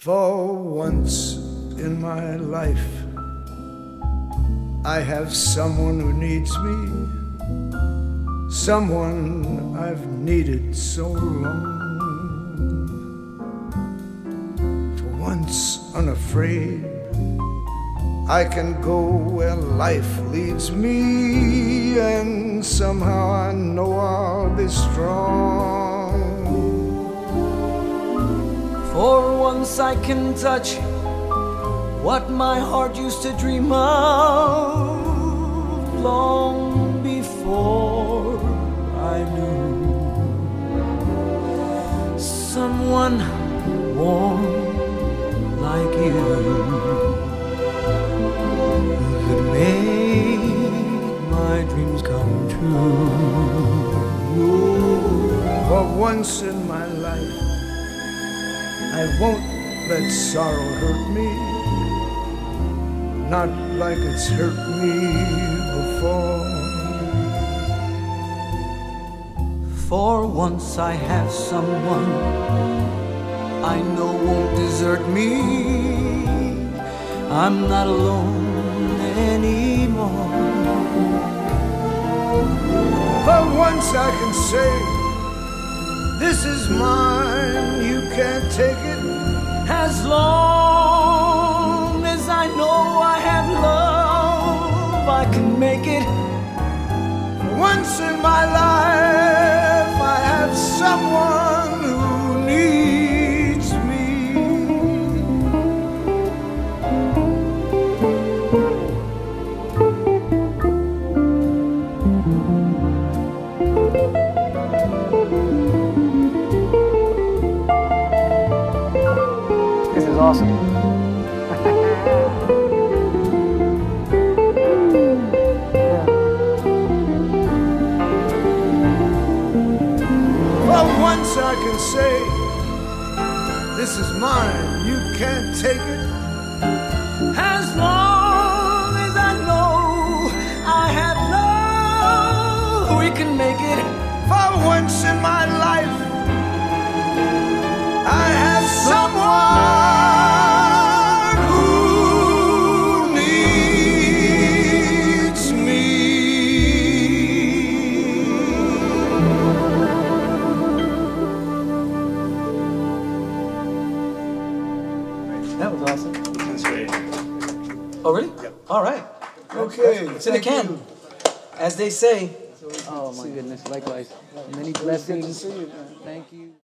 For once in my life, I have someone who needs me, someone I've needed so long. For once unafraid, I can go where life leads me, and somehow I know I'll be strong. For once I can touch what my heart used to dream of long before I knew. Someone warm like you who could make my dreams come true. For once in my life, I won't let sorrow hurt me, not like it's hurt me before. For once I have someone I know won't desert me. I'm not alone anymore. For once I can say, this is mine, you can't take it. As long as I know I have love, I can make it. Once in my life, I have someone who needs me. This is awesome. For once I can say, this is mine, you can't take it. As long as I know I have love, we can make it. For once in my life, I have someone who needs me. That was awesome. That's great. Oh, really? Yep. All right. Okay, It's in the can. As they say. Oh my goodness, likewise. Many blessings. Thank you.